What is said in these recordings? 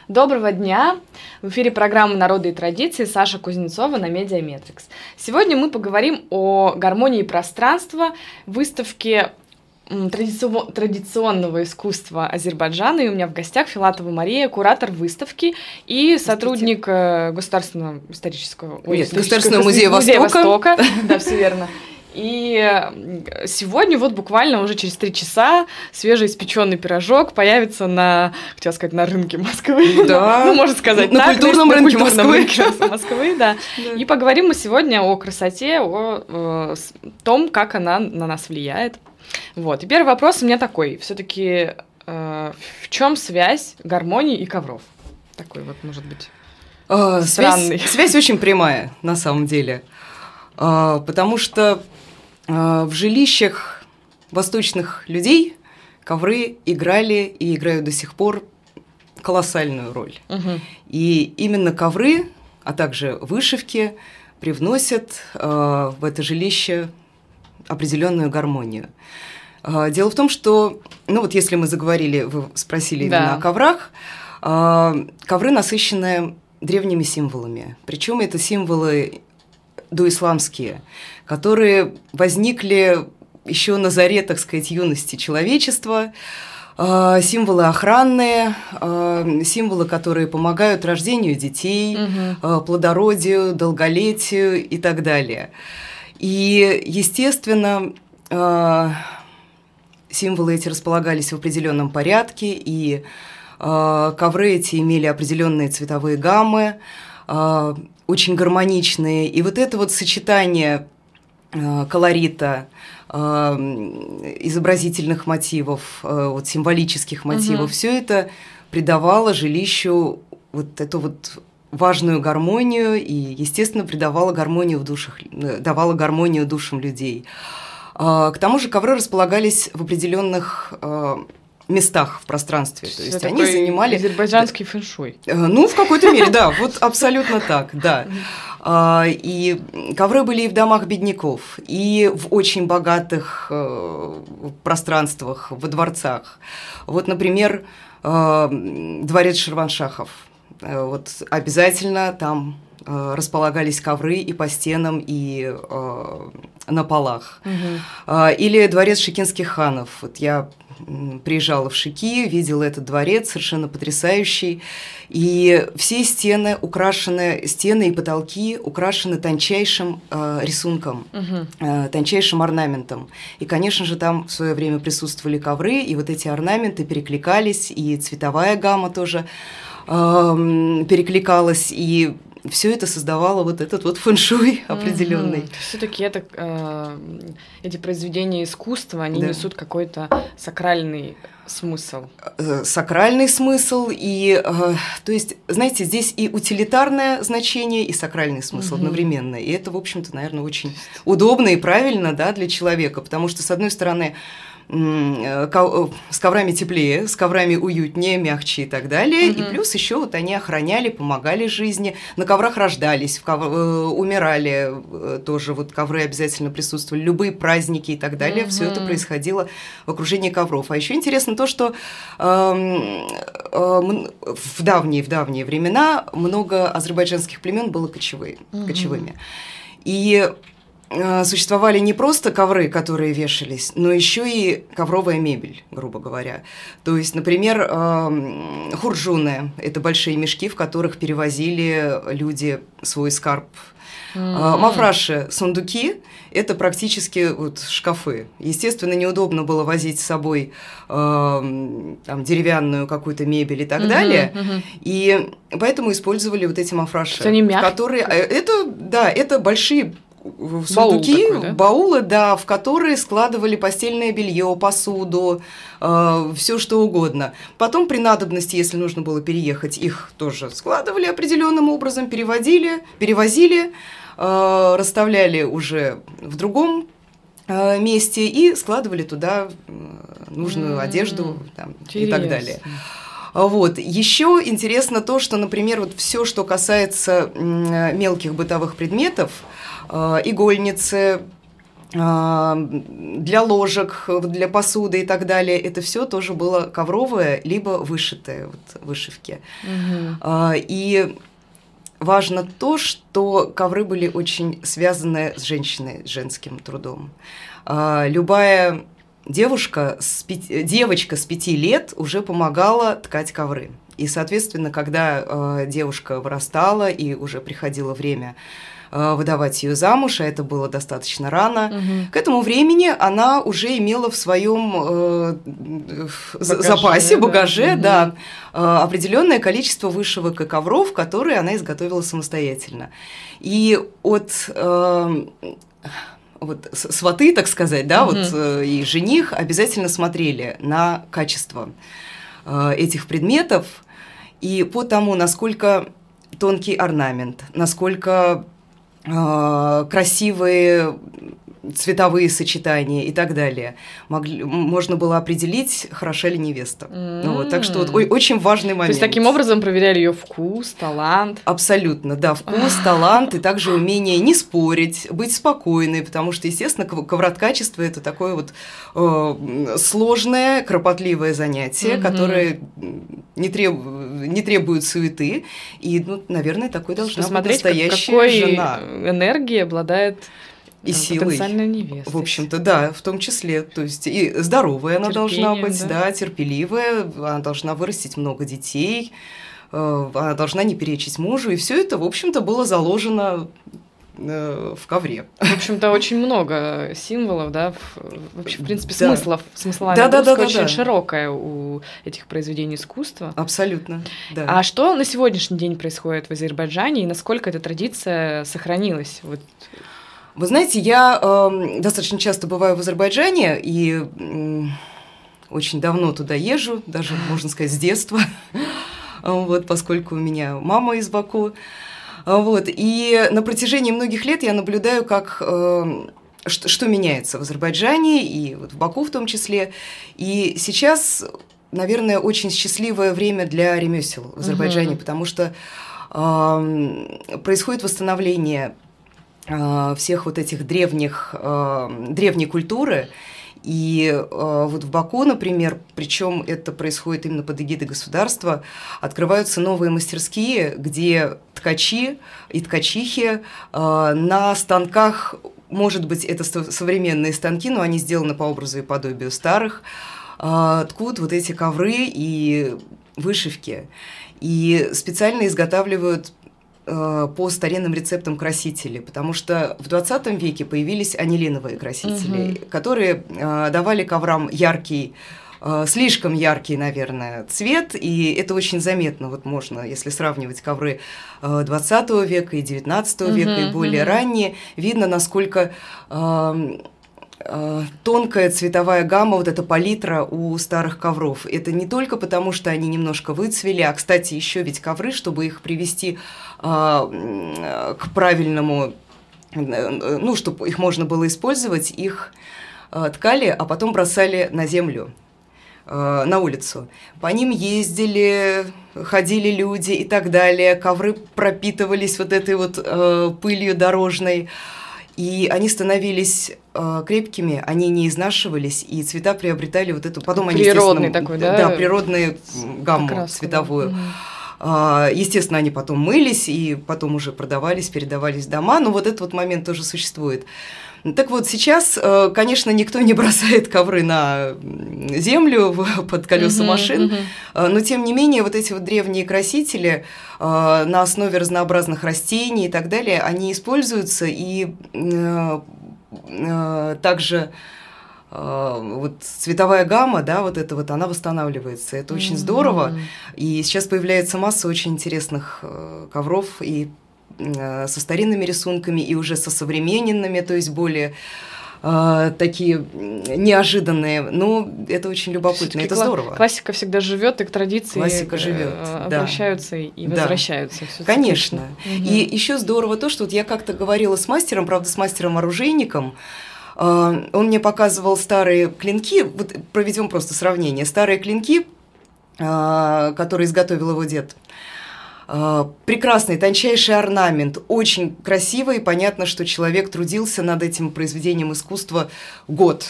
Доброго дня! В эфире программа «Народы и традиции» Саша Кузнецова на Медиаметрикс. Сегодня мы поговорим о гармонии пространства, выставке традиционного искусства Азербайджана. И у меня в гостях Филатова Мария, куратор выставки и сотрудник Государственного Государственного музея Востока. Да, все верно. И сегодня вот буквально уже через 3 часа свежеиспеченный пирожок появится на рынке Москвы. Да. Ну, можно сказать, на культурном рынке Москвы, да. И поговорим мы сегодня о красоте, о том, как она на нас влияет. Вот. И первый вопрос у меня такой. Все-таки в чем связь гармонии и ковров? Такой вот, может быть, странный. Связь очень прямая, на самом деле. Потому что в жилищах восточных людей ковры играли и играют до сих пор колоссальную роль. Угу. И именно ковры, а также вышивки привносят в это жилище определенную гармонию. Дело в том, что, если мы заговорили, вы спросили именно о коврах, ковры насыщены древними символами. Причем это символы доисламские, которые возникли еще на заре, так сказать, юности человечества, символы охранные, символы, которые помогают рождению детей, плодородию, долголетию и так далее. И, естественно, символы эти располагались в определенном порядке, и ковры эти имели определенные цветовые гаммы, очень гармоничные. И вот это вот сочетание колорита, изобразительных мотивов, символических мотивов, все это придавало жилищу вот эту вот важную гармонию и, естественно, придавало гармонию в душах, давало гармонию душам людей. К тому же ковры располагались в определенных местах в пространстве. То есть они занимали... азербайджанский фэншуй. В какой-то мере, да, вот абсолютно так, да. И ковры были и в домах бедняков, и в очень богатых пространствах, во дворцах. Вот, например, дворец Ширваншахов. Вот обязательно там располагались ковры и по стенам, и на полах. Или дворец шикинских ханов. Вот я приезжала в Шики, видела этот дворец, совершенно потрясающий. И все стены и потолки украшены тончайшим рисунком, тончайшим орнаментом. И, конечно же, там в свое время присутствовали ковры, и вот эти орнаменты перекликались, и цветовая гамма тоже перекликалась, и все это создавало вот этот вот фэншуй определенный. Все-таки эти произведения искусства, они несут какой-то сакральный смысл. Сакральный смысл, и, то есть, знаете, здесь и утилитарное значение, и сакральный смысл одновременно. И это, в общем-то, наверное, очень удобно и правильно, да, для человека, потому что, с одной стороны, с коврами теплее, с коврами уютнее, мягче и так далее. И плюс еще вот они охраняли, помогали жизни. На коврах рождались, умирали тоже. Вот ковры обязательно присутствовали, любые праздники и так далее. Все это происходило в окружении ковров. А еще интересно то, что в давние времена много азербайджанских племен было кочевыми. И существовали не просто ковры, которые вешались, но еще и ковровая мебель, грубо говоря. То есть, например, хурджуны – это большие мешки, в которых перевозили люди свой скарб. Мафраши, сундуки – это практически шкафы. Естественно, неудобно было возить с собой деревянную какую-то мебель и так далее. И поэтому использовали вот эти мафраши, которые… Это большие сундуки, баулы, в которые складывали постельное белье, посуду, все что угодно. Потом при надобности, если нужно было переехать, их тоже складывали определенным образом, перевозили, расставляли уже в другом месте и складывали туда нужную одежду и так далее. Вот. Еще интересно то, что, например, вот все, что касается мелких бытовых предметов, игольницы, для ложек, для посуды и так далее, это все тоже было ковровое, либо вышитое, вот, вышивки. И важно то, что ковры были очень связаны с женщиной, с женским трудом. Любая девочка с 5 лет уже помогала ткать ковры. И, соответственно, когда девушка вырастала и уже приходило время выдавать ее замуж, а это было достаточно рано, к этому времени она уже имела в своем багаже, определенное количество вышивок и ковров, которые она изготовила самостоятельно. И от вот сваты, так сказать, да, вот и жених обязательно смотрели на качество этих предметов, и по тому, насколько тонкий орнамент, насколько красивые цветовые сочетания и так далее. Можно было определить, хороша ли невеста. Вот, так что вот, очень важный момент. То есть таким образом проверяли ее вкус, талант. Абсолютно, да, вкус, талант и также умение не спорить, быть спокойной, потому что, естественно, ковроткачество – это такое вот сложное, кропотливое занятие, которое не требует суеты, и, ну, наверное, такой должна быть настоящая жена. Энергия обладает и силой, потенциальная невеста. В общем-то, да, в том числе. То есть и здоровая она должна быть, да, терпеливая, она должна вырастить много детей, она должна не перечить мужу, и все это, в общем-то, было заложено в ковре. В общем-то, очень много символов, да, вообще, в принципе, смыслов. Смысловая нагрузка очень широкая у этих произведений искусства. Абсолютно, да. А что на сегодняшний день происходит в Азербайджане, и насколько эта традиция сохранилась? Вот. Вы знаете, я достаточно часто бываю в Азербайджане и очень давно туда езжу, даже, можно сказать, с детства, вот, поскольку у меня мама из Баку. Вот, и на протяжении многих лет я наблюдаю, как, что меняется в Азербайджане и вот в Баку в том числе. И сейчас, наверное, очень счастливое время для ремесел в Азербайджане, потому что происходит восстановление всех вот этих древней культуры. И вот в Баку, например, причем это происходит именно под эгидой государства, открываются новые мастерские, где ткачи и ткачихи на станках, может быть, это современные станки, но они сделаны по образу и подобию старых, ткут вот эти ковры и вышивки. И специально изготавливают по старинным рецептам красители, потому что в 20 веке появились анилиновые красители, которые давали коврам яркий, слишком яркий, наверное, цвет, и это очень заметно. Вот можно, если сравнивать ковры 20 века и 19 века, и более ранние, видно, насколько тонкая цветовая гамма, вот эта палитра у старых ковров. Это не только потому, что они немножко выцвели, а, кстати, еще ведь ковры, чтобы их привести к правильному, ну, чтобы их можно было использовать, их ткали, а потом бросали на землю, на улицу. По ним ездили, ходили люди и так далее, ковры пропитывались вот этой вот пылью дорожной. И они становились крепкими, они не изнашивались, и цвета приобретали вот эту... Потом они, природный такой, да? Да, природную гамму окраску, цветовую. Естественно, они потом мылись, и потом уже продавались, передавались в дома, но вот этот вот момент тоже существует. Так вот, сейчас, конечно, никто не бросает ковры на землю под колеса машин, но, тем не менее, вот эти вот древние красители на основе разнообразных растений и так далее, они используются, и также вот цветовая гамма, да, вот эта вот, она восстанавливается. Это очень здорово. И сейчас появляется масса очень интересных ковров и со старинными рисунками, и уже со современными, то есть более такие неожиданные. Но это очень любопытно, это здорово. Классика всегда живет, и к традиции обращаются и возвращаются. Конечно. И еще здорово то, что вот я как-то говорила с мастером, правда, с мастером-оружейником. Он мне показывал старые клинки, вот проведем просто сравнение, старые клинки, которые изготовил его дед. Прекрасный, тончайший орнамент, очень красиво, и понятно, что человек трудился над этим произведением искусства год.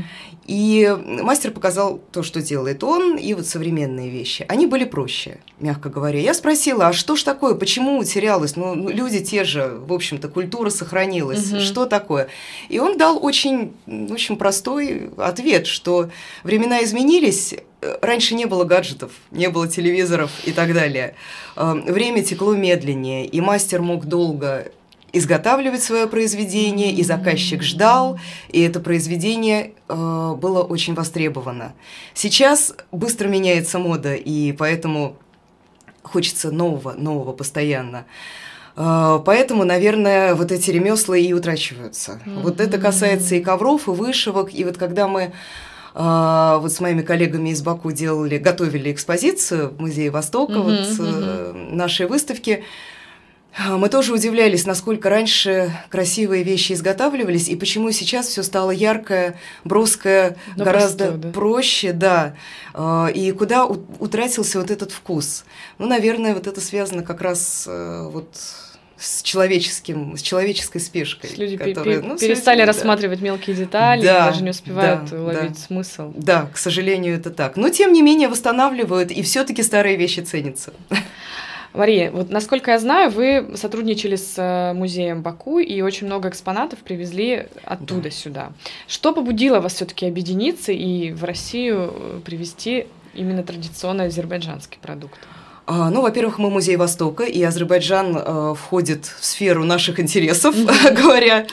И мастер показал то, что делает он, и вот современные вещи. Они были проще, мягко говоря. Я спросила, а что ж такое, почему утерялось? Ну, люди те же, в общем-то, культура сохранилась, что такое? И он дал очень, очень простой ответ, что времена изменились, раньше не было гаджетов, не было телевизоров и так далее. Время текло медленнее, и мастер мог долго изготавливать свое произведение, и заказчик ждал, и это произведение было очень востребовано. Сейчас быстро меняется мода, и поэтому хочется нового постоянно. Поэтому, наверное, вот эти ремесла и утрачиваются. Вот это касается и ковров, и вышивок, и вот когда мы вот с моими коллегами из Баку готовили экспозицию в Музее Востока, нашей выставки, мы тоже удивлялись, насколько раньше красивые вещи изготавливались, и почему сейчас все стало яркое, броское, гораздо проще, да, и куда утратился вот этот вкус. Ну, наверное, вот это связано как раз вот с человеческой спешкой. Люди перестали рассматривать мелкие детали, даже не успевают уловить смысл. Да, к сожалению, это так. Но, тем не менее, восстанавливают, и все-таки старые вещи ценятся. Мария, вот насколько я знаю, вы сотрудничали с музеем Баку и очень много экспонатов привезли оттуда сюда. Что побудило вас все-таки объединиться и в Россию привезти именно традиционный азербайджанский продукт? Ну, во-первых, мы Музей Востока, и Азербайджан входит в сферу наших интересов, говоря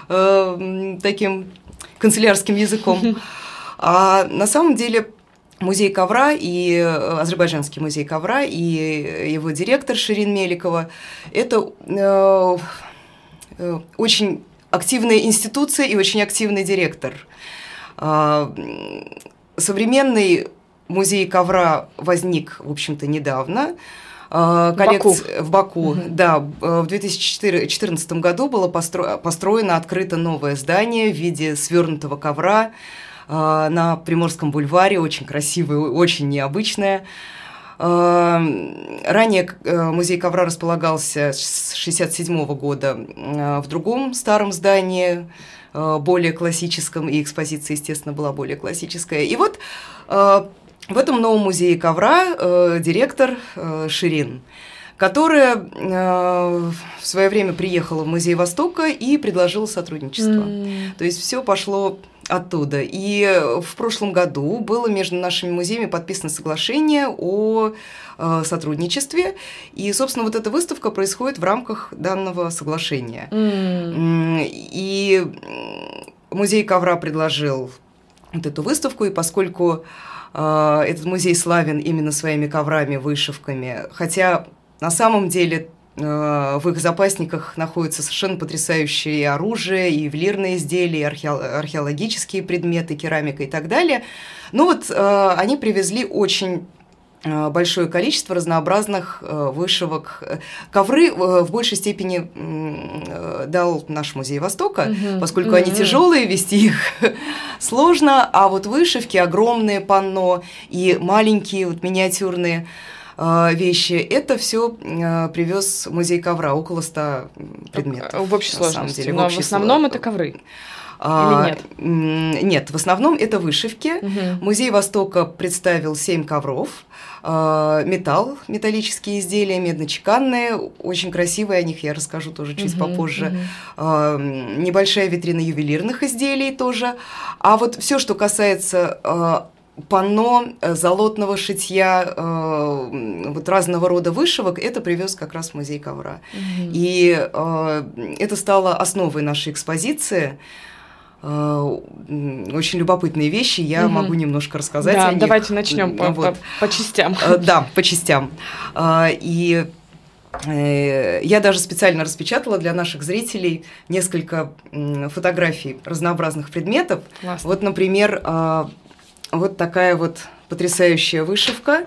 таким канцелярским языком. А на самом деле Музей ковра и Азербайджанский музей ковра и его директор Ширин Меликова – это очень активная институция и очень активный директор. Современный музей ковра возник, в общем-то, недавно. В Баку, да. В 2014 году было построено, открыто новое здание в виде свернутого ковра на Приморском бульваре, очень красивое, очень необычное. Ранее музей ковра располагался с 1967 года в другом старом здании, более классическом, и экспозиция, естественно, была более классическая. И вот в этом новом музее ковра директор Ширин, которая в свое время приехала в Музей Востока и предложила сотрудничество. То есть все пошло оттуда. И в прошлом году было между нашими музеями подписано соглашение о сотрудничестве. И, собственно, вот эта выставка происходит в рамках данного соглашения. И музей ковра предложил вот эту выставку, и поскольку этот музей славен именно своими коврами, вышивками, хотя на самом деле в их запасниках находятся совершенно потрясающие оружие, и ювелирные изделия, и археологические предметы, керамика и так далее. Но вот они привезли очень большое количество разнообразных вышивок. Ковры в большей степени дал наш Музей Востока, поскольку они тяжелые, вести их сложно, а вот вышивки, огромные панно и маленькие, вот миниатюрные вещи, это все привез Музей ковра, около 100 предметов. В общей сложности, но в основном это ковры. Или нет? Нет, в основном это вышивки. Музей Востока представил 7 ковров, металлические изделия, медно-чеканные, очень красивые, о них я расскажу тоже чуть попозже. Небольшая витрина ювелирных изделий тоже. А вот все, что касается панно, золотного шитья, вот разного рода вышивок, это привез как раз в Музей ковра. И это стало основой нашей экспозиции. Очень любопытные вещи, я могу немножко рассказать о них. Давайте начнем по частям. Да, по частям. И я даже специально распечатала для наших зрителей несколько фотографий разнообразных предметов. Классно. Вот, например, вот такая вот потрясающая вышивка,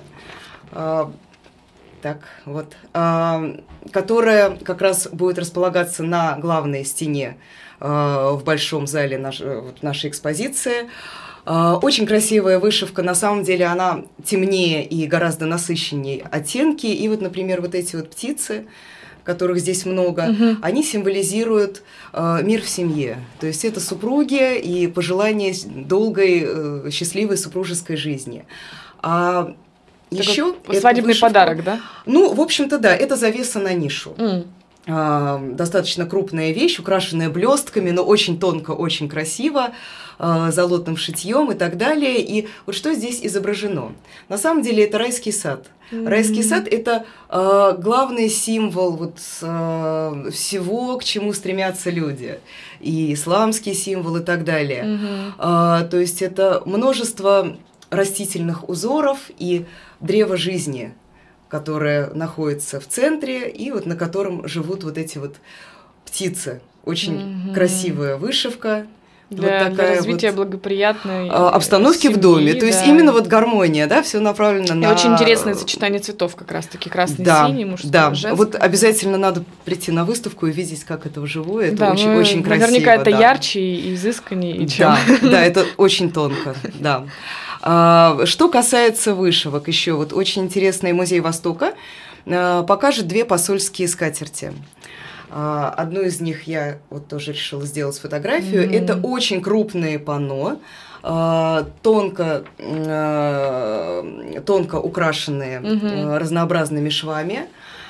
которая как раз будет располагаться на главной стене в большом зале нашей экспозиции. Очень красивая вышивка, на самом деле она темнее и гораздо насыщеннее оттенки. И вот, например, вот эти вот птицы, которых здесь много, они символизируют мир в семье. То есть это супруги и пожелание долгой, счастливой супружеской жизни. А еще свадебный подарок, да? Ну, в общем-то, да, это завеса на нишу. Достаточно крупная вещь, украшенная блестками, но очень тонко, очень красиво, золотным шитьем и так далее. И вот что здесь изображено? На самом деле это райский сад. Райский сад – это главный символ вот, всего, к чему стремятся люди. И исламский символ и так далее. То есть это множество растительных узоров и древо жизни, которое находится в центре, и вот на котором живут вот эти вот птицы. Очень красивая вышивка. Для, вот такая для развития вот благоприятной обстановки семьи, в доме. То есть да. именно вот гармония, да, все направлено на... И очень интересное сочетание цветов как раз-таки, красный, да, синий, мужской, да. женский. Вот обязательно надо прийти на выставку и видеть, как это вживую. Это да, очень, очень красиво. Наверняка это да. ярче и изысканнее, чем... Да, это очень тонко, да. Что касается вышивок, еще вот очень интересный музей Востока покажет 2 посольские скатерти. Одну из них я вот тоже решила сделать фотографию. Это очень крупные панно, тонко украшенные разнообразными швами.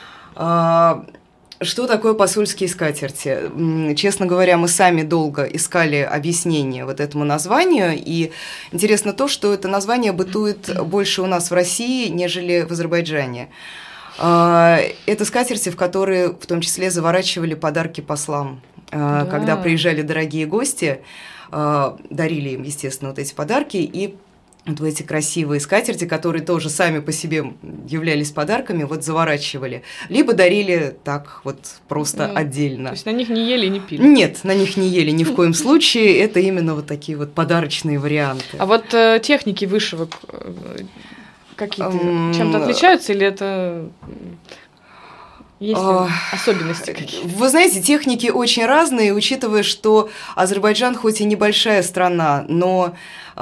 Что такое посольские скатерти? Честно говоря, мы сами долго искали объяснение вот этому названию, и интересно то, что это название бытует больше у нас в России, нежели в Азербайджане. Это скатерти, в которые в том числе заворачивали подарки послам. Да. Когда приезжали дорогие гости, дарили им, естественно, вот эти подарки, и вот эти красивые скатерти, которые тоже сами по себе являлись подарками, вот заворачивали. Либо дарили так вот просто отдельно. То есть на них не ели и не пили? Нет, на них не ели ни в коем случае. Это именно вот такие вот подарочные варианты. А вот техники вышивок какие-то чем-то отличаются или это... Есть ли особенности какие-то? Вы знаете, техники очень разные, учитывая, что Азербайджан хоть и небольшая страна, но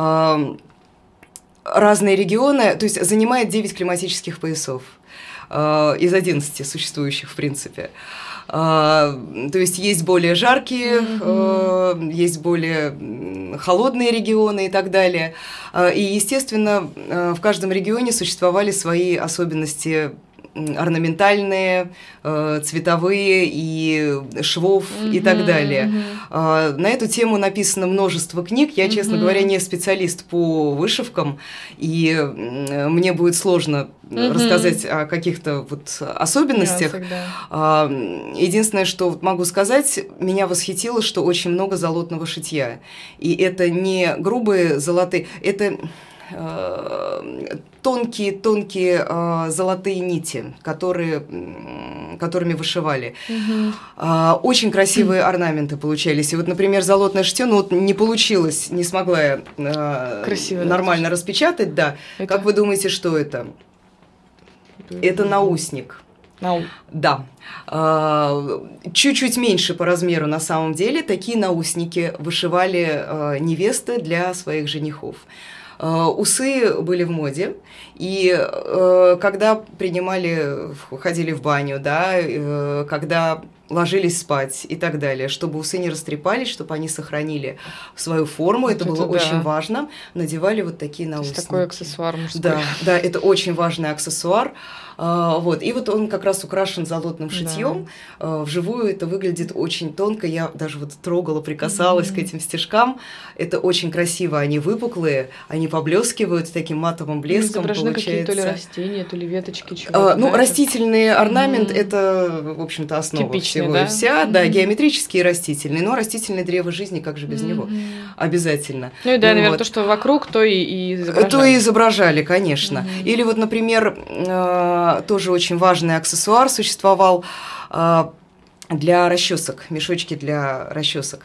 разные регионы, то есть занимает 9 климатических поясов из 11 существующих, в принципе. То есть есть более жаркие, есть более холодные регионы и так далее. И, естественно, в каждом регионе существовали свои особенности орнаментальные, цветовые и швов и так далее. На эту тему написано множество книг. Я, честно говоря, не специалист по вышивкам, и мне будет сложно рассказать о каких-то вот особенностях. Единственное, что могу сказать, меня восхитило, что очень много золотного шитья. И это не грубые золотые, это... тонкие золотые нити, которыми вышивали. Очень красивые орнаменты получались. И вот, например, золотное шитье, ну вот не получилось, не смогла я нормально распечатать, да. Это... Как вы думаете, что это? Это наусник. Да. Чуть-чуть меньше по размеру на самом деле. Такие наусники вышивали невесты для своих женихов. Усы были в моде, и когда ходили в баню, да, когда ложились спать и так далее, чтобы усы не растрепались, чтобы они сохранили свою форму, это было очень важно, надевали вот такие наушники. Такой аксессуар мужской. Да, это очень важный аксессуар. Вот. И вот он как раз украшен золотным шитьем. Вживую это выглядит очень тонко. Я даже вот трогала, прикасалась к этим стежкам. Это очень красиво. Они выпуклые, они поблескивают таким матовым блеском. Изображены какие-то то ли растения, то ли веточки. Чего-то, ну, растительный орнамент – это, в общем-то, основа типичный, всего и вся. Да, геометрический и растительный. Но растительное древо жизни, как же без него? Обязательно. Ну и да, наверное, то, что вокруг, то и изображали. То и изображали, конечно. Или вот, например, тоже очень важный аксессуар существовал для расчесок, мешочки для расчесок.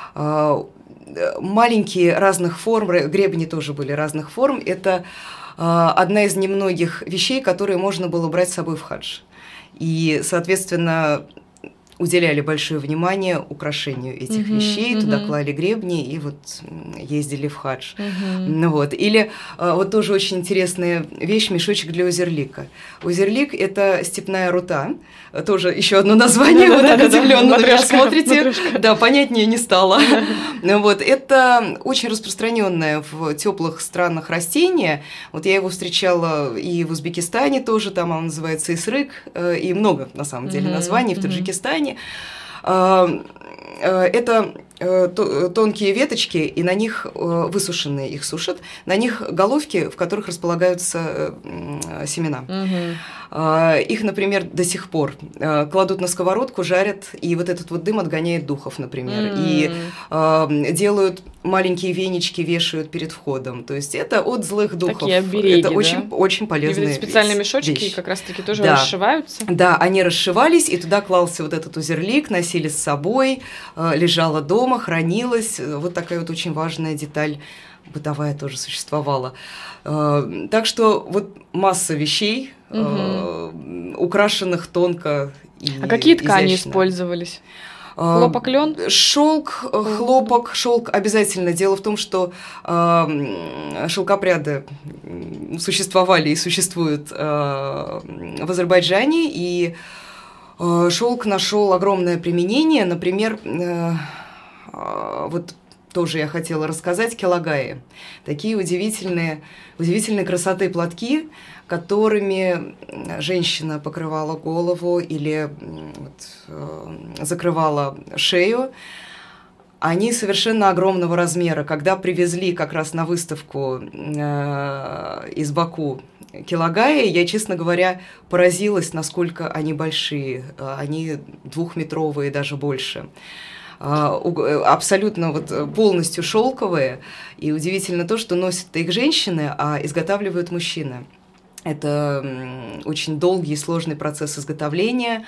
Маленькие разных форм, гребни тоже были разных форм. Это одна из немногих вещей, которые можно было брать с собой в хадж. И, соответственно, уделяли большое внимание украшению этих вещей, туда клали гребни и вот ездили в хадж. Ну, вот. Или вот тоже очень интересная вещь – мешочек для узерлика. Узерлик – это степная рута, тоже еще одно название, вы так удивленно на меня смотрите. Да, понятнее не стало. Вот. Это очень распространенное в теплых странах растение. Вот я его встречала и в Узбекистане тоже, там он называется исрык, и много на самом деле названий в Таджикистане. Это тонкие веточки, и на них высушенные их сушат, на них головки, в которых располагаются семена. Их, например, до сих пор кладут на сковородку, жарят, и вот этот вот дым отгоняет духов, например, и делают маленькие венички, вешают перед входом. То есть это от злых духов. Такие обереги, это да? очень полезная вещь. И вот эти специальные мешочки как раз-таки тоже расшиваются? Да, они расшивались, и туда клался вот этот узерлик, носили с собой, лежала дома, хранилась. Вот такая вот очень важная деталь бытовая тоже существовала. Так что вот масса вещей, украшенных тонко и А какие ткани изящно использовались? Хлопок, лен? Шелк, хлопок, шелк обязательно. Дело в том, что шелкопряды существовали и существуют в Азербайджане, и шелк нашел огромное применение. Например, вот тоже я хотела рассказать килагаи. Такие удивительные красоты платки, которыми женщина покрывала голову или закрывала шею. Они совершенно огромного размера. Когда привезли как раз на выставку из Баку килагаи, я, честно говоря, поразилась, насколько они большие. Они 2-метровые, даже больше. Абсолютно вот полностью шелковые. И удивительно то, что носят их женщины, а изготавливают мужчины. Это очень долгий и сложный процесс изготовления.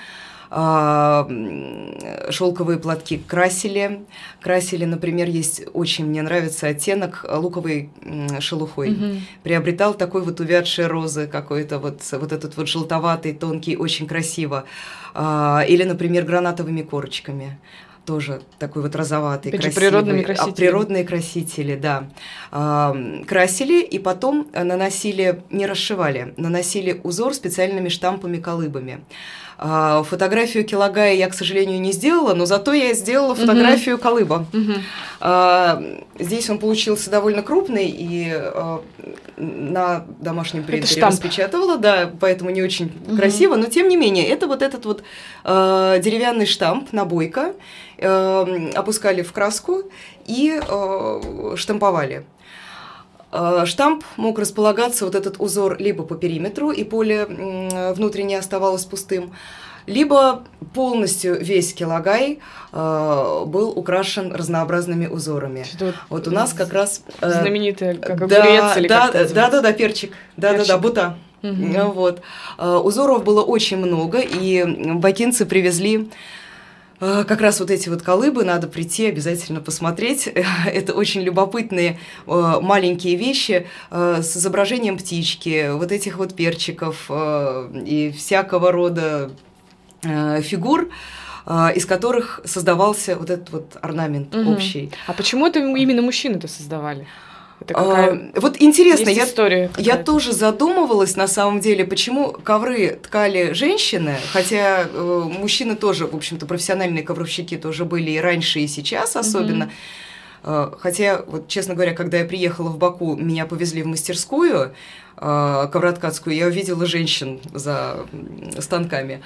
Шелковые платки красили. Красили, например, есть очень, мне нравится оттенок луковой шелухой. Приобретал такой вот увядшей розы какой-то, вот этот вот желтоватый, тонкий, очень красиво. Или, например, гранатовыми корочками. Тоже такой вот розоватый, красивый. Природными красителями. Природные красители, да. Красили и потом наносили, не расшивали, наносили узор специальными штампами-колыбами. Фотографию килагая я, к сожалению, не сделала, но зато я сделала фотографию колыба. Здесь он получился довольно крупный, и на домашнем принтере распечатывала, да, поэтому не очень красиво, но тем не менее, это вот этот вот деревянный штамп, набойка, опускали в краску и штамповали. Штамп мог располагаться, вот этот узор, либо по периметру, и поле внутреннее оставалось пустым, либо полностью весь килагай был украшен разнообразными узорами. Вот у нас как раз... знаменитый, как огурец или как это называется? Да, перчик. Да, бута. Вот. Узоров было очень много, и бакинцы привезли как раз вот эти вот колыбы, надо прийти, обязательно посмотреть. Это очень любопытные маленькие вещи с изображением птички, вот этих вот перчиков и всякого рода фигур, из которых создавался вот этот вот орнамент общий. А почему это именно мужчины-то создавали? Вот интересно, я тоже задумывалась на самом деле, почему ковры ткали женщины, хотя мужчины тоже, в общем-то, профессиональные ковровщики тоже были и раньше, и сейчас особенно. Хотя, вот, честно говоря, когда я приехала в Баку, меня повезли в мастерскую ковроткацкую, я увидела женщин за станками.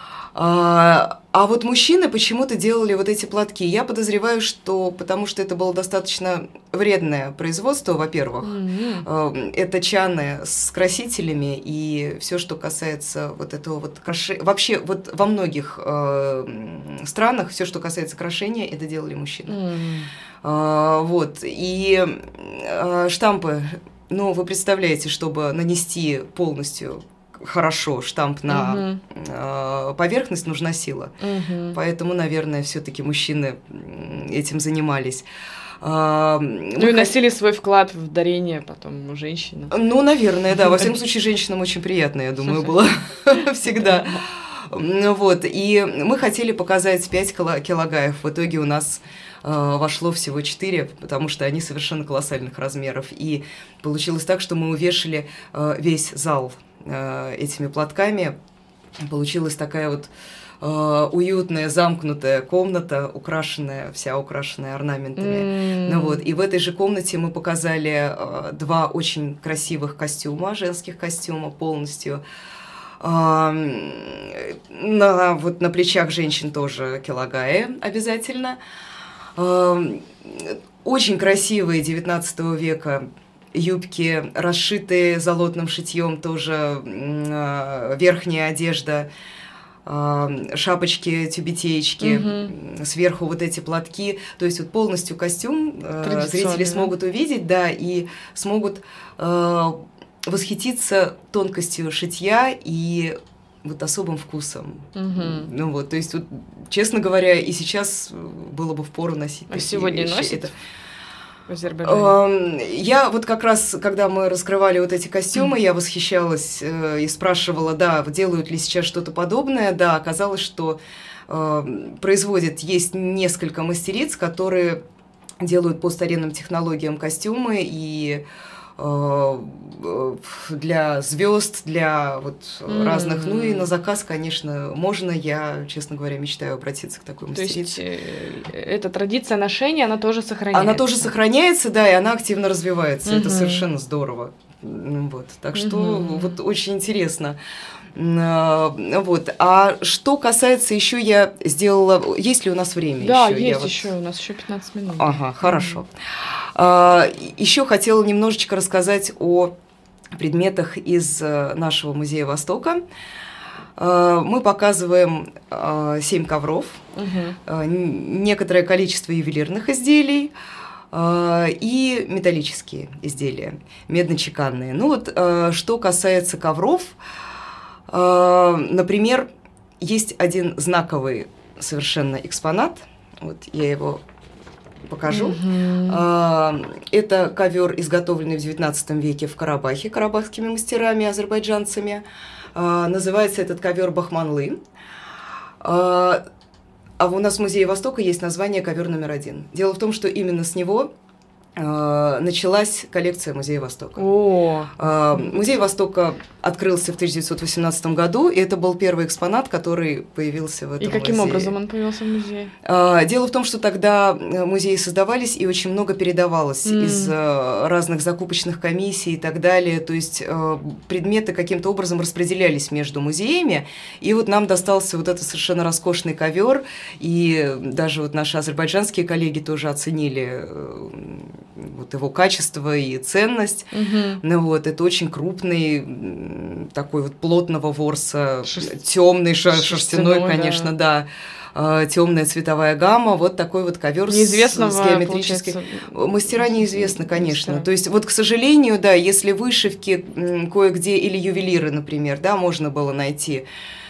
А вот мужчины почему-то делали вот эти платки. Я подозреваю, что потому что это было достаточно вредное производство, во-первых. Это чаны с красителями, и все, что касается вот этого вот вообще вот во многих странах все, что касается крашения, это делали мужчины. Вот. И штампы, ну, вы представляете, чтобы нанести полностью хорошо штамп на поверхность, нужна сила. Поэтому, наверное, все-таки мужчины этим занимались. Ну и носили свой вклад в дарение потом женщины. Ну, наверное, да. Во всяком случае, женщинам очень приятно, я думаю, было всегда. Вот, и мы хотели показать 5 килогаев. В итоге у нас вошло всего 4, потому что они совершенно колоссальных размеров. И получилось так, что мы увешали весь зал этими платками. Получилась такая вот уютная, замкнутая комната, вся украшенная орнаментами. Ну, вот. И в этой же комнате мы показали 2 очень красивых костюма, женских костюма полностью. На плечах женщин тоже килогаи обязательно. Очень красивые 19 века юбки, расшитые золотным шитьем, тоже верхняя одежда, шапочки, тюбетеечки, сверху вот эти платки. То есть вот полностью костюм зрители смогут увидеть, да, и смогут восхититься тонкостью шитья и вот особым вкусом. Ну вот, то есть, вот, честно говоря, и сейчас было бы впору носить. А сегодня носит? Я вот как раз, когда мы раскрывали вот эти костюмы, я восхищалась и спрашивала, да, делают ли сейчас что-то подобное. Да, оказалось, что есть несколько мастериц, которые делают по старинным технологиям костюмы и для звезд, для вот разных, ну и на заказ, конечно, можно. Я, честно говоря, мечтаю обратиться к такой мастерице. То есть эта традиция ношения, она тоже сохраняется? Она тоже сохраняется, да, и она активно развивается. Это совершенно здорово. Вот. Так что вот очень интересно. Вот. А что касается еще, я сделала... Есть ли у нас время? Да, еще? Есть еще. У нас еще 15 минут. Ага, хорошо. Еще хотела немножечко рассказать о предметах из нашего музея Востока. Мы показываем 7 ковров, некоторое количество ювелирных изделий и металлические изделия, медно-чеканные. Ну вот, что касается ковров, например, есть один знаковый совершенно экспонат, вот я его покажу. Это ковер, изготовленный в XIX веке в Карабахе карабахскими мастерами, азербайджанцами. Называется этот ковер Бахманлы. А у нас в Музее Востока есть название ковер номер 1. Дело в том, что именно с него началась коллекция Музея Востока. Музей Востока открылся в 1918 году, и это был первый экспонат, который появился в этом музее. И каким образом он появился в музее? Дело в том, что тогда музеи создавались, и очень много передавалось из разных закупочных комиссий и так далее. То есть предметы каким-то образом распределялись между музеями, и вот нам достался вот этот совершенно роскошный ковер, и даже вот наши азербайджанские коллеги тоже оценили вот его качество и ценность. Ну, вот, это очень крупный, такой вот плотного ворса, темный, шерстяной, конечно, да. Темная цветовая гамма, вот такой вот ковер с геометрической. Мастера неизвестны, конечно. То есть, вот, к сожалению, да, если вышивки кое-где или ювелиры, например, да, можно было найти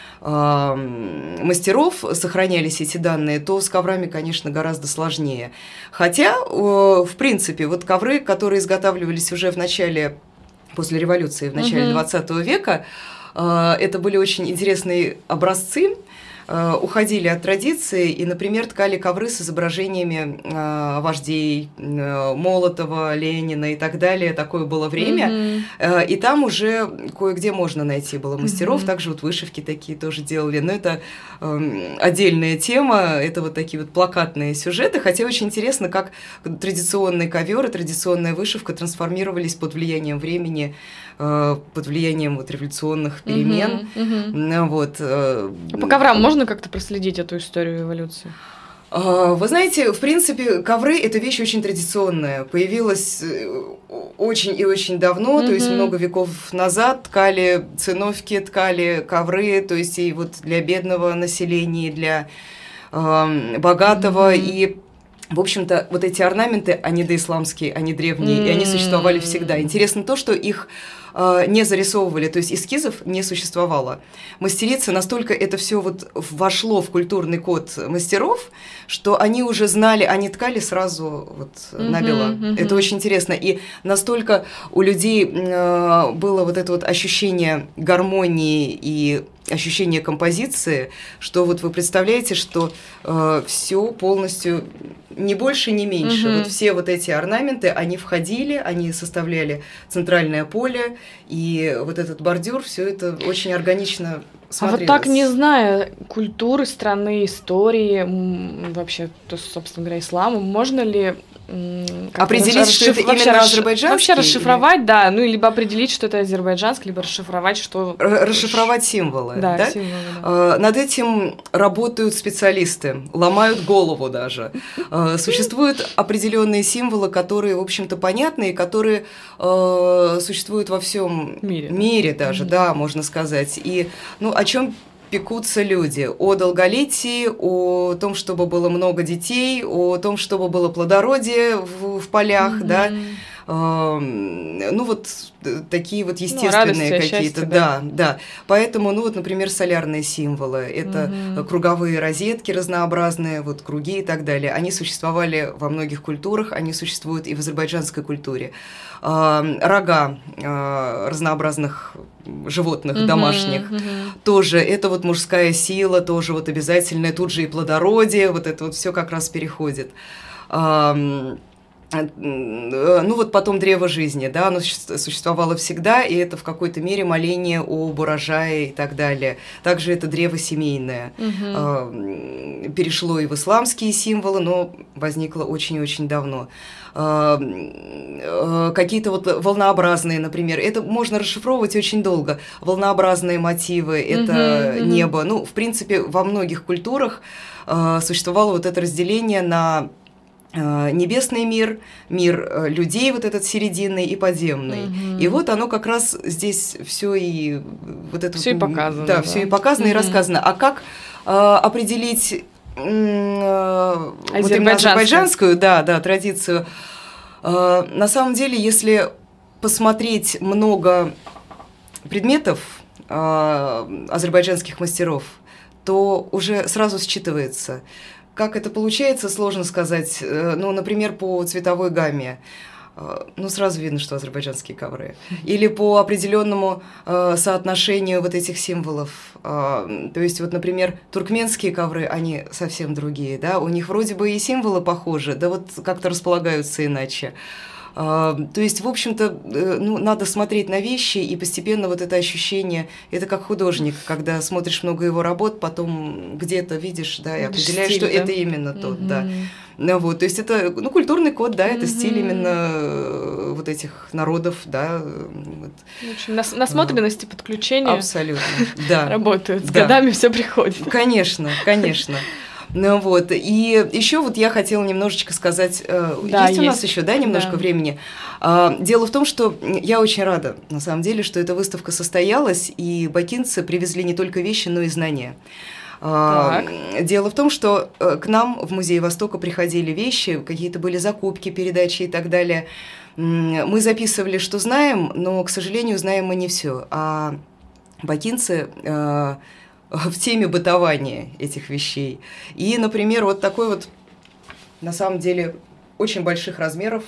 мастеров, сохранялись эти данные, то с коврами, конечно, гораздо сложнее. Хотя, в принципе, вот ковры, которые изготавливались уже после революции, в начале 20 века, это были очень интересные образцы, уходили от традиции и, например, ткали ковры с изображениями вождей Молотова, Ленина и так далее. Такое было время. И там уже кое-где можно найти было мастеров. Также вот вышивки такие тоже делали. Но это отдельная тема. Это вот такие вот плакатные сюжеты. Хотя очень интересно, как традиционный ковер и традиционная вышивка трансформировались под влиянием времени, под влиянием вот революционных перемен. Вот. По коврам можно как-то проследить эту историю эволюции? Вы знаете, в принципе, ковры – это вещь очень традиционная. Появилась очень и очень давно, то есть много веков назад ткали циновки, ткали ковры, то есть и вот для бедного населения, и для богатого, и в общем-то, вот эти орнаменты, они доисламские, они древние, и они существовали всегда. Интересно то, что их не зарисовывали, то есть эскизов не существовало. Мастерицы настолько это все вот вошло в культурный код мастеров, что они уже знали, они ткали сразу вот набело. Это очень интересно. И настолько у людей было вот это вот ощущение гармонии и ощущение композиции, что вот вы представляете, что все полностью ни больше, ни меньше. Вот все вот эти орнаменты, они входили, они составляли центральное поле, и вот этот бордюр, все это очень органично смотрелось. А вот так, не зная культуры страны, истории, вообще, то, собственно говоря, ислама, можно ли определить, что это именно азербайджанский? Вообще расшифровать, да, ну, либо определить, что это азербайджанский, либо расшифровать, что... Расшифровать символы, да? Символы, да. Над этим работают специалисты, ломают голову даже. Существуют определенные символы, которые, в общем-то, понятны, и которые существуют во всем мире даже, да, можно сказать. И, ну, о чем пекутся люди? О долголетии, о том, чтобы было много детей, о том, чтобы было плодородие в полях, да. Ну, вот такие вот естественные какие-то, да. Поэтому, ну, вот, например, солярные символы, это круговые розетки разнообразные, вот круги и так далее. Они существовали во многих культурах, они существуют и в азербайджанской культуре. Рога разнообразных животных домашних, тоже это вот мужская сила, тоже вот обязательная, тут же и плодородие, вот это вот все как раз переходит. Ну вот потом древо жизни, да, оно существовало всегда, и это в какой-то мере моление об урожае и так далее. Также это древо семейное. Перешло и в исламские символы, но возникло очень-очень давно. Какие-то вот волнообразные, например, это можно расшифровывать очень долго. Волнообразные мотивы, это небо. Ну, в принципе, во многих культурах существовало вот это разделение на небесный мир, мир людей, вот этот серединный и подземный. И вот оно как раз здесь все и вот это все и показано. Да, все и показано, и рассказано. А как определить вот именно азербайджанскую, да, традицию? На самом деле, если посмотреть много предметов азербайджанских мастеров, то уже сразу считывается. Как это получается, сложно сказать. Ну, например, по цветовой гамме. Ну, сразу видно, что азербайджанские ковры. Или по определенному соотношению вот этих символов. То есть, вот, например, туркменские ковры, они совсем другие, да? У них вроде бы и символы похожи, да вот как-то располагаются иначе. То есть, в общем-то, ну, надо смотреть на вещи, и постепенно вот это ощущение, это как художник, когда смотришь много его работ, потом где-то видишь, да, и определяешь, стиль, что да? Это именно тот, да. Ну, вот, то есть это, ну, культурный код, да, это стиль именно вот этих народов, да. Вот. В общем, насмотренность и подключение абсолютно, да. Работают, с годами все приходит. Конечно, конечно. Ну, вот. И еще вот я хотела немножечко сказать, да, есть у нас еще, да, немножко времени. Дело в том, что я очень рада, на самом деле, что эта выставка состоялась, и бакинцы привезли не только вещи, но и знания. Так. Дело в том, что к нам в Музей Востока приходили вещи, какие-то были закупки, передачи и так далее. Мы записывали, что знаем, но, к сожалению, знаем мы не все. А бакинцы в теме бытования этих вещей. И, например, вот такой вот, на самом деле, очень больших размеров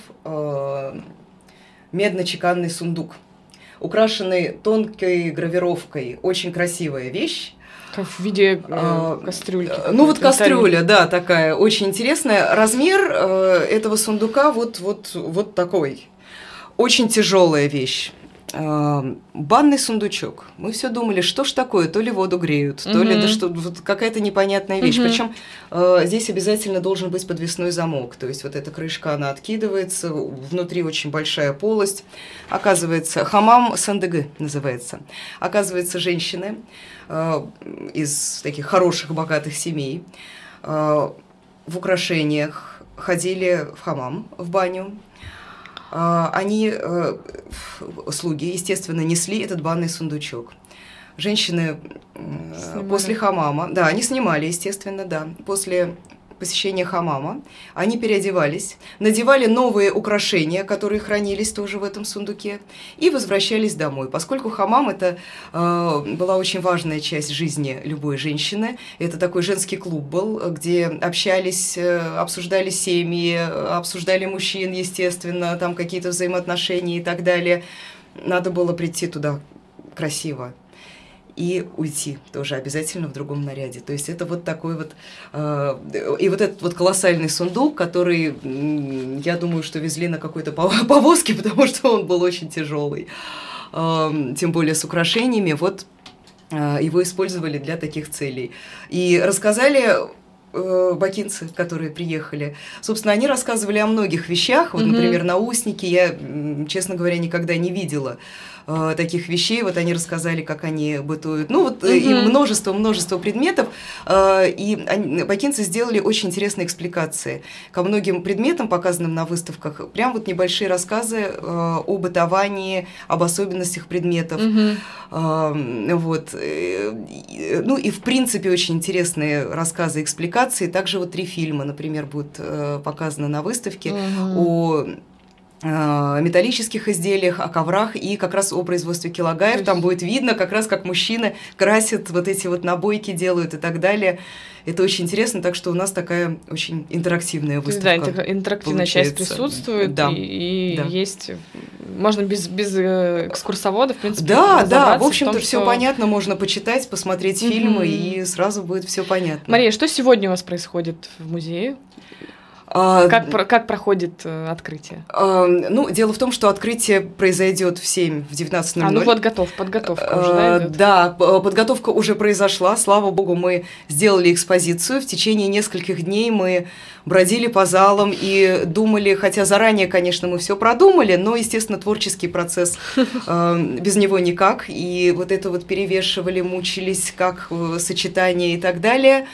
медно-чеканный сундук, украшенный тонкой гравировкой, очень красивая вещь. Как в виде кастрюльки. Ну вот кастрюля, да, такая, очень интересная. Размер этого сундука вот такой. Очень тяжелая вещь. Банный сундучок. Мы все думали, что ж такое, то ли воду греют, то ли да что, вот какая-то непонятная вещь. Причем здесь обязательно должен быть подвесной замок. То есть вот эта крышка, она откидывается, внутри очень большая полость. Оказывается, хамам сандыгы называется. Оказывается, женщины из таких хороших, богатых семей в украшениях ходили в хамам, в баню. Они, слуги, естественно, несли этот банный сундучок. Женщины после хамама, да, они снимали, естественно, да, после посещения хаммама, они переодевались, надевали новые украшения, которые хранились тоже в этом сундуке, и возвращались домой. Поскольку хаммам – это была очень важная часть жизни любой женщины, это такой женский клуб был, где общались, обсуждали семьи, обсуждали мужчин, естественно, там какие-то взаимоотношения и так далее. Надо было прийти туда красиво и уйти тоже обязательно в другом наряде. То есть это вот такой вот... и вот этот вот колоссальный сундук, который, я думаю, что везли на какой-то повозке, потому что он был очень тяжелый, тем более с украшениями, вот его использовали для таких целей. И рассказали бакинцы, которые приехали. Собственно, они рассказывали о многих вещах. Вот, например, наушники. Я, честно говоря, никогда не видела таких вещей. Вот они рассказали, как они бытуют. Ну, вот и множество предметов. И бакинцы сделали очень интересные экспликации ко многим предметам, показанным на выставках. Прям вот небольшие рассказы о бытовании, об особенностях предметов. Вот. Ну, и в принципе очень интересные рассказы, экспликации. Также вот 3 фильма, например, будут показаны на выставке о металлических изделиях, о коврах и как раз о производстве килогаев. Там будет видно как раз, как мужчины красят, вот эти вот набойки делают и так далее. Это очень интересно, так что у нас такая очень интерактивная выставка. Да, интерактивная часть присутствует, да. И да. Есть... Можно без экскурсовода, в принципе, да, в общем-то, все понятно, можно почитать, посмотреть фильмы, и сразу будет все понятно. Мария, что сегодня у вас происходит в музее? Как проходит открытие? Ну, дело в том, что открытие произойдет в 19:00. Ну вот подготовка уже, да, идет? Да, подготовка уже произошла. Слава богу, мы сделали экспозицию. В течение нескольких дней мы бродили по залам и думали, хотя заранее, конечно, мы все продумали, но, естественно, творческий процесс, без него никак. И вот это вот перевешивали, мучились, как сочетание и так далее.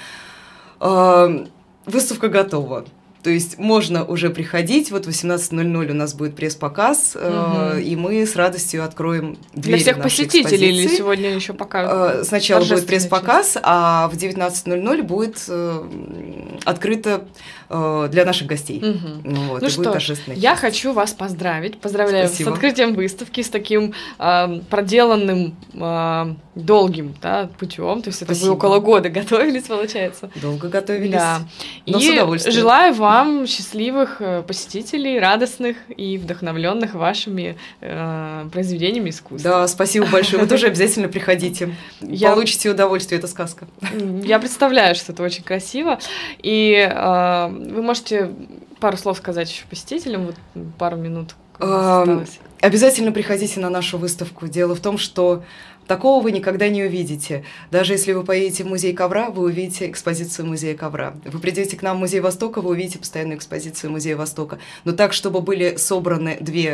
Выставка готова. То есть можно уже приходить, вот в 18:00 у нас будет пресс-показ, и мы с радостью откроем двери. Для всех посетителей или сегодня еще пока? Сначала будет пресс-показ, а в 19:00 будет открыто для наших гостей. Вот, ну что ж, я хочу вас поздравить. Поздравляю с открытием выставки, с таким проделанным долгим путем. То есть это вы около года готовились, получается. Долго готовились, да. Но с удовольствием. Желаю вам счастливых посетителей, радостных и вдохновленных вашими произведениями искусства. Да, спасибо большое. Вы тоже обязательно приходите. Получите удовольствие, это сказка. Я представляю, что это очень красиво. И вы можете пару слов сказать еще посетителям, вот пару минут осталось. Обязательно приходите на нашу выставку. Дело в том, что такого вы никогда не увидите. Даже если вы поедете в музей ковра, вы увидите экспозицию музея ковра. Вы придете к нам в музей Востока, вы увидите постоянную экспозицию музея Востока. Но так, чтобы были собраны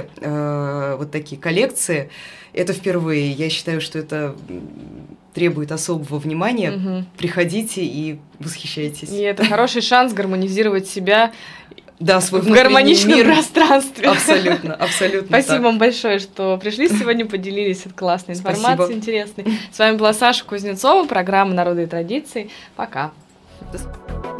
2 вот такие коллекции, это впервые. Я считаю, что это требует особого внимания. Приходите и восхищайтесь. И это хороший шанс гармонизировать себя. Да, свой в гармоничном пространстве. Абсолютно, абсолютно. Спасибо вам большое, что пришли сегодня, поделились этой классной информацией интересной. С вами была Саша Кузнецова, программа «Народы и традиции». Пока. До свидания.